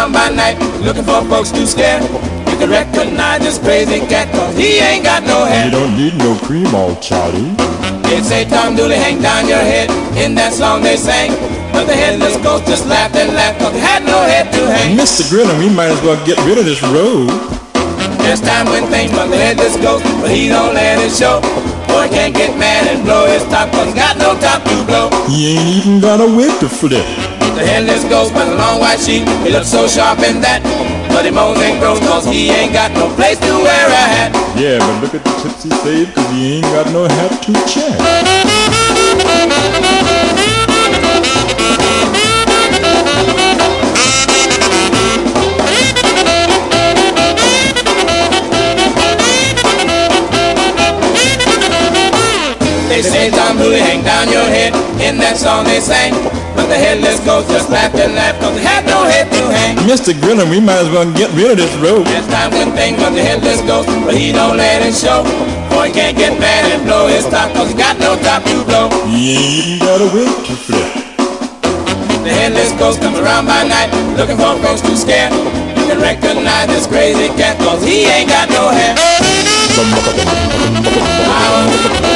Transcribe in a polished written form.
around by night, looking for folks to scare. You can recognize this crazy cat, cause he ain't got no hair. You don't need no cream, old Charlie. They say Tom Dooley hang down your head, in that song they sang. But the headless ghost just laughed and laughed, cause he had no head to hang. Mr. Grinner, we might as well get rid of this road. There's time when things but the headless ghost, but he don't let it show. Boy can't get mad and blow his top, cause he got no top to blow. He ain't even got a wig to flip. The headless ghost with a long white sheet, he looks so sharp in that. But he moans and groans, cause he ain't got no place to wear a hat. Yeah, but look at the tips he saved, cause he ain't got no hat to check. They say Tom Dooley hang down your head, in that song they sang. But the headless ghost just laughed and laughed, cause he had no head to hang. Mr. Grinner, we might as well get rid of this road. There's time when things but the headless ghost, but he don't let it show. Boy can't get mad and blow his top, cause he got no top to blow. He ain't even got a wig to flip. The headless ghost comes around by night, looking for folks to scare. You can recognize this crazy cat, cause he ain't got no hair.